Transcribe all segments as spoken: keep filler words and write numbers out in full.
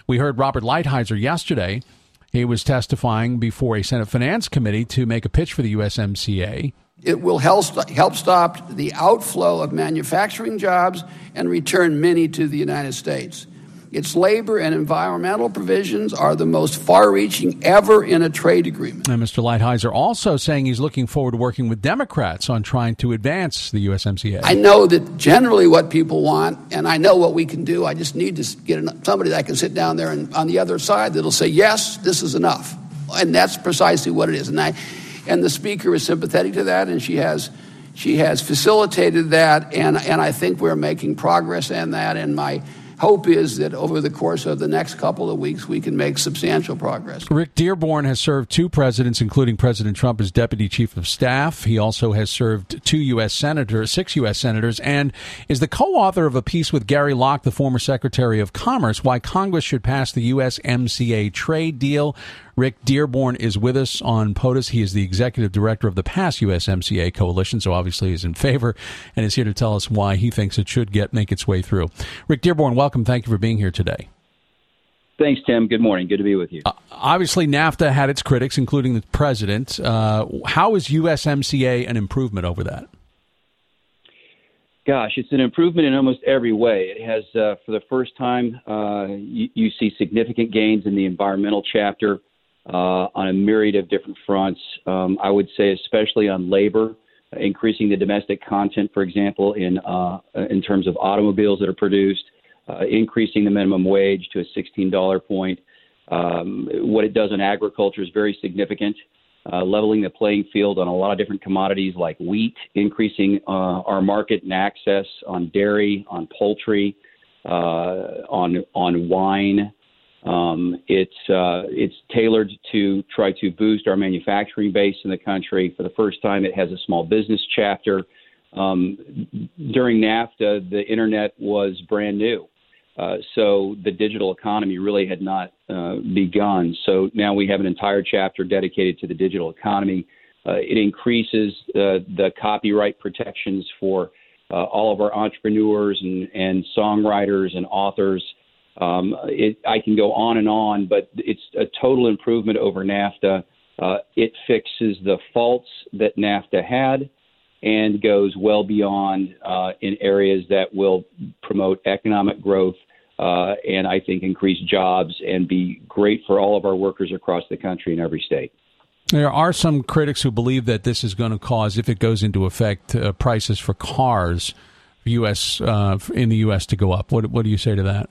We heard Robert Lighthizer yesterday. He was testifying before a Senate Finance Committee to make a pitch for the U S M C A. It will help help stop the outflow of manufacturing jobs and return many to the United States. Its labor and environmental provisions are the most far-reaching ever in a trade agreement. And Mister Lighthizer also saying he's looking forward to working with Democrats on trying to advance the U S M C A. I know that generally what people want, and I know what we can do. I just need to get somebody that can sit down there and on the other side that'll say, yes, this is enough. And that's precisely what it is. And I, and the Speaker is sympathetic to that, and she has she has facilitated that, and, and I think we're making progress in that, and my hope is that over the course of the next couple of weeks, we can make substantial progress. Rick Dearborn has served two presidents, including President Trump, as Deputy Chief of Staff. He also has served two U S senators, six U S senators, and is the co-author of a piece with Gary Locke, the former Secretary of Commerce, Why Congress Should Pass the U S M C A Trade Deal. Rick Dearborn is with us on POTUS. He is the executive director of the Pass U S M C A Coalition, so obviously he's in favor and is here to tell us why he thinks it should get make its way through. Rick Dearborn, welcome. Thank you for being here today. Thanks, Tim. Good morning. Good to be with you. Uh, obviously, NAFTA had its critics, including the president. Uh, how is U S M C A an improvement over that? Gosh, it's an improvement in almost every way. It has, uh, for the first time, uh, you, you see significant gains in the environmental chapter. Uh, on a myriad of different fronts. Um, I would say especially on labor, uh, increasing the domestic content, for example, in uh, in terms of automobiles that are produced, uh, increasing the minimum wage to a sixteen dollars point. Um, what it does in agriculture is very significant, uh, leveling the playing field on a lot of different commodities like wheat, increasing uh, our market and access on dairy, on poultry, uh, on on wine. Um, it's uh, it's tailored to try to boost our manufacturing base in the country. For the first time, it has a small business chapter. Um, during NAFTA, the internet was brand new, uh, so the digital economy really had not uh, begun. So now we have an entire chapter dedicated to the digital economy. Uh, it increases uh, the copyright protections for uh, all of our entrepreneurs and, and songwriters and authors. Um, it, I can go on and on, but it's a total improvement over NAFTA. Uh, it fixes the faults that NAFTA had and goes well beyond uh, in areas that will promote economic growth uh, and I think increase jobs and be great for all of our workers across the country in every state. There are some critics who believe that this is going to cause, if it goes into effect, uh, prices for cars U S uh, in the U S to go up. What, what do you say to that?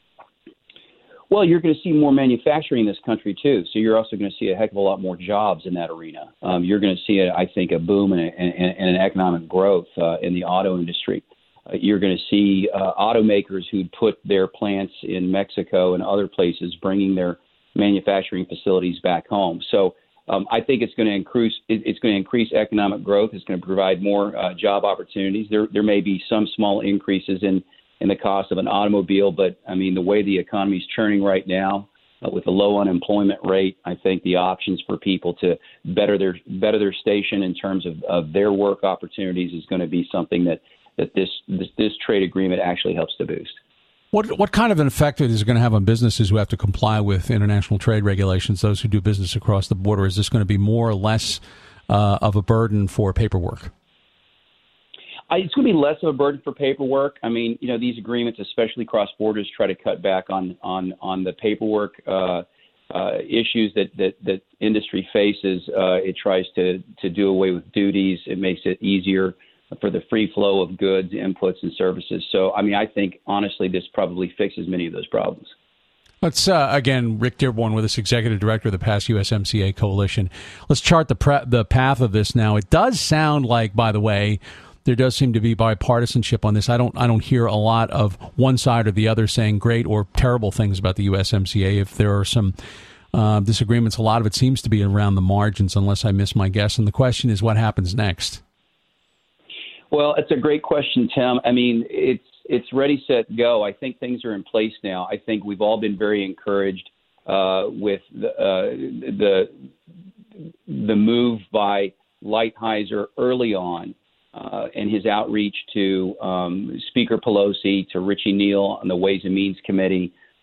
Well, you're going to see more manufacturing in this country, too. So you're also going to see a heck of a lot more jobs in that arena. Um, you're going to see, a, I think, a boom and, a, and, and an economic growth uh, in the auto industry. Uh, you're going to see uh, automakers who'd put their plants in Mexico and other places bringing their manufacturing facilities back home. So um, I think it's going to increase it's going to increase economic growth. It's going to provide more uh, job opportunities. There there may be some small increases in in the cost of an automobile. But, I mean, the way the economy is churning right now uh, with a low unemployment rate, I think the options for people to better their better their station in terms of, of their work opportunities is going to be something that, that this, this this trade agreement actually helps to boost. What what kind of an effect is it going to have on businesses who have to comply with international trade regulations, those who do business across the border? Is this going to be more or less uh, of a burden for paperwork? It's going to be less of a burden for paperwork. I mean, you know, these agreements, especially cross borders, try to cut back on on on the paperwork uh, uh, issues that, that that industry faces. Uh, it tries to to do away with duties. It makes it easier for the free flow of goods, inputs, and services. So, I mean, I think honestly, this probably fixes many of those problems. Let's, uh, again, Rick Dearborn with us, Executive Director of the Pass U S M C A Coalition. Let's chart the pre- the path of this now. It does sound like, by the way, there does seem to be bipartisanship on this. I don't I don't hear a lot of one side or the other saying great or terrible things about the U S M C A. If there are some uh, disagreements, a lot of it seems to be around the margins, unless I miss my guess. And the question is, what happens next? Well, it's a great question, Tim. I mean, it's it's ready, set, go. I think things are in place now. I think we've all been very encouraged uh, with the, uh, the the move by Lighthizer early on uh, and his outreach to um, Speaker Pelosi, to Richie Neal on the Ways and Means Committee,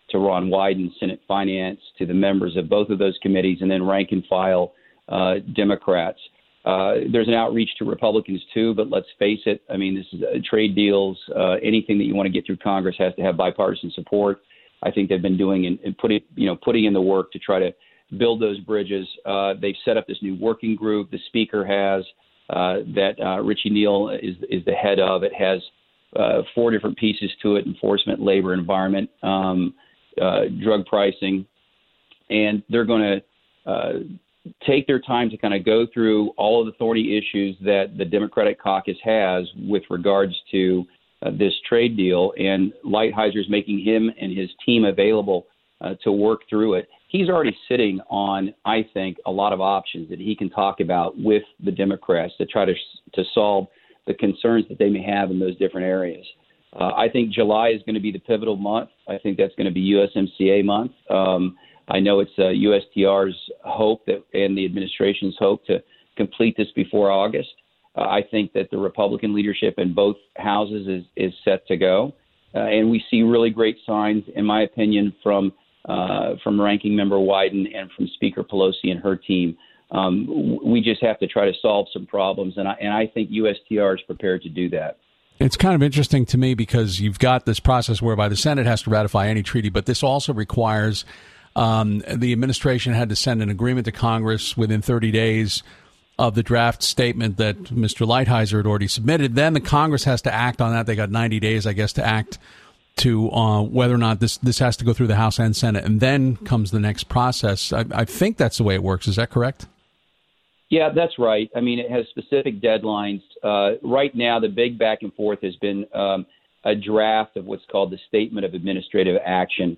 to Ron Wyden, Senate Finance, to the members of both of those committees, and then rank and file uh, Democrats. Uh, there's an outreach to Republicans, too, but let's face it. I mean, this is uh, trade deals. Uh, anything that you want to get through Congress has to have bipartisan support. I think they've been doing and, and putting, you know, putting in the work to try to build those bridges. Uh, they've set up this new working group. The Speaker has uh, that uh, Richie Neal is is the head of. It has uh, four different pieces to it: enforcement, labor, environment, um, uh, drug pricing, and they're going to uh, take their time to kind of go through all of the thorny issues that the Democratic caucus has with regards to uh, this trade deal. And Lighthizer is making him and his team available uh, to work through it. He's already sitting on, I think, a lot of options that he can talk about with the Democrats to try to to solve the concerns that they may have in those different areas. Uh, I think July is going to be the pivotal month. I think that's going to be U S M C A month. Um, I know it's uh, U S T R's hope that, and the administration's hope to complete this before August. Uh, I think that the Republican leadership in both houses is, is set to go. Uh, and we see really great signs, in my opinion, from uh, from Ranking Member Wyden and from Speaker Pelosi and her team. Um, we just have to try to solve some problems, and I, and I think U S T R is prepared to do that. It's kind of interesting to me because you've got this process whereby the Senate has to ratify any treaty, but this also requires um, the administration had to send an agreement to Congress within thirty days of the draft statement that Mister Lighthizer had already submitted. Then the Congress has to act on that. They got ninety days, I guess, to act to uh, whether or not this, this has to go through the House and Senate. And then comes the next process. I, I think that's the way it works. Is that correct? Yeah, that's right. I mean, it has specific deadlines. Uh, right now, the big back and forth has been um, a draft of what's called the Statement of Administrative Action.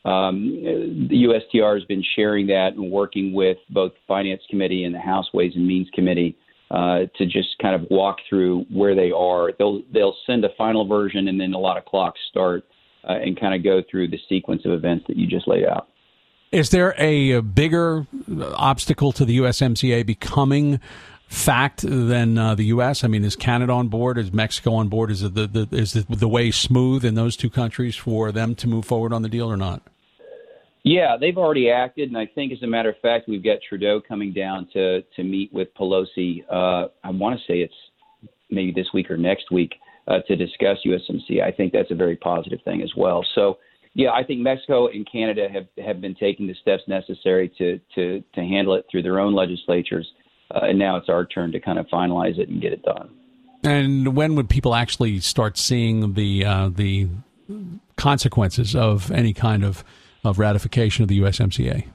Um, the U S T R has been sharing that and working with both the Finance Committee and the House Ways and Means Committee uh, to just kind of walk through where they are. They'll they'll send a final version, and then a lot of clocks start uh, and kind of go through the sequence of events that you just laid out. Is there a, a bigger obstacle to the U S M C A becoming fact than uh, the U S? I mean, is Canada on board? Is Mexico on board? Is it the, the is the, the way smooth in those two countries for them to move forward on the deal or not? Yeah, they've already acted, and I think, as a matter of fact, we've got Trudeau coming down to to meet with Pelosi. Uh, I want to say it's maybe this week or next week uh, to discuss U S M C A. I think that's a very positive thing as well. So. Yeah, I think Mexico and Canada have, have been taking the steps necessary to, to, to handle it through their own legislatures, uh, and now it's our turn to kind of finalize it and get it done. And when would people actually start seeing the uh, the consequences of any kind of, of ratification of the U S M C A?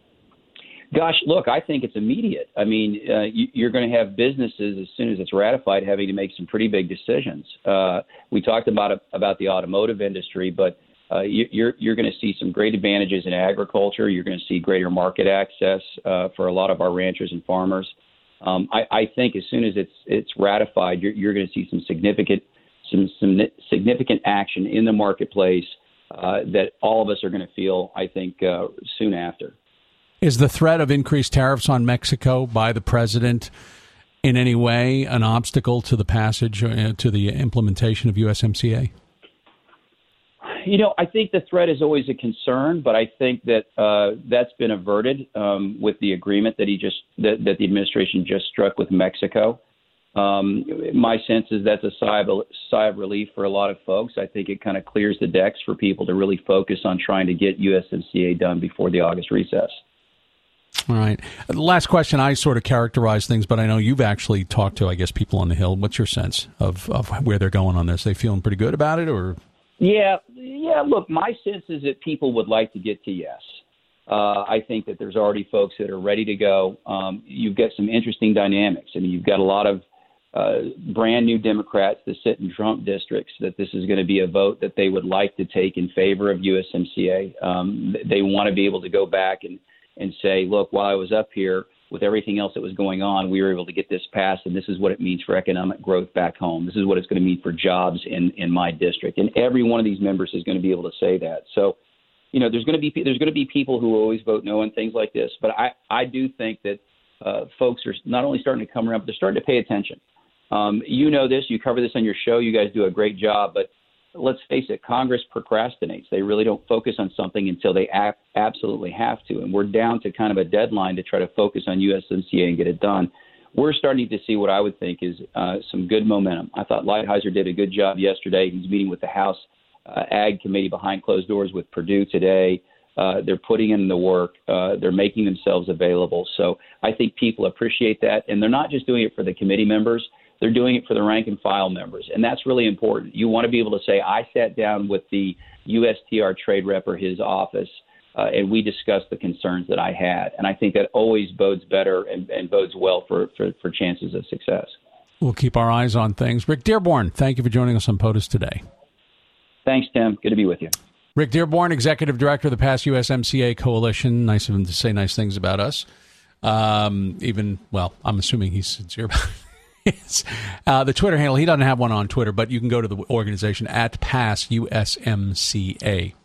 Gosh, look, I think it's immediate. I mean, uh, you, you're going to have businesses, as soon as it's ratified, having to make some pretty big decisions. Uh, we talked about about the automotive industry, but Uh, you, you're you're going to see some great advantages in agriculture. You're going to see greater market access uh, for a lot of our ranchers and farmers. Um, I, I think as soon as it's it's ratified, you're, you're going to see some significant some some significant action in the marketplace uh, that all of us are going to feel, I think, uh, soon after. Is the threat of increased tariffs on Mexico by the president in any way an obstacle to the passage uh, to the implementation of U S M C A? You know, I think the threat is always a concern, but I think that uh, that's been averted um, with the agreement that he just that, that the administration just struck with Mexico. Um, my sense is that's a sigh of, sigh of relief for a lot of folks. I think it kind of clears the decks for people to really focus on trying to get U S M C A done before the August recess. All right. The last question, I sort of characterize things, but I know you've actually talked to, I guess, people on the Hill. What's your sense of, of where they're going on this? They feeling pretty good about it, or? Yeah, yeah. Look, my sense is that people would like to get to yes. Uh, I think that there's already folks that are ready to go. Um, you've got some interesting dynamics. I mean, you've got a lot of uh, brand new Democrats that sit in Trump districts that this is going to be a vote that they would like to take in favor of U S M C A. Um, they want to be able to go back and, and say, look, while I was up here with everything else that was going on, we were able to get this passed, and this is what it means for economic growth back home. This is what it's going to mean for jobs in, in my district. And every one of these members is going to be able to say that. So, you know, there's going to be there's going to be people who always vote no on things like this. But I, I do think that uh, folks are not only starting to come around, but they're starting to pay attention. Um, you know this. You cover this on your show. You guys do a great job. But let's face it, Congress procrastinates. They really don't focus on something until they ab- absolutely have to. And we're down to kind of a deadline to try to focus on U S M C A and get it done. We're starting to see what I would think is uh, some good momentum. I thought Lighthizer did a good job yesterday. He's meeting with the House uh, Ag Committee behind closed doors with Purdue today. Uh, they're putting in the work. Uh, they're making themselves available. So I think people appreciate that. And they're not just doing it for the committee members. They're doing it for the rank and file members. And that's really important. You want to be able to say, I sat down with the U S T R trade rep or his office, uh, and we discussed the concerns that I had. And I think that always bodes better and, and bodes well for, for, for chances of success. We'll keep our eyes on things. Rick Dearborn, thank you for joining us on POTUS today. Thanks, Tim. Good to be with you. Rick Dearborn, Executive Director of the PASS U S M C A Coalition. Nice of him to say nice things about us. Um, even, well, I'm assuming he's sincere about it. uh, the Twitter handle, he doesn't have one on Twitter, but you can go to the organization at PASS U S M C A.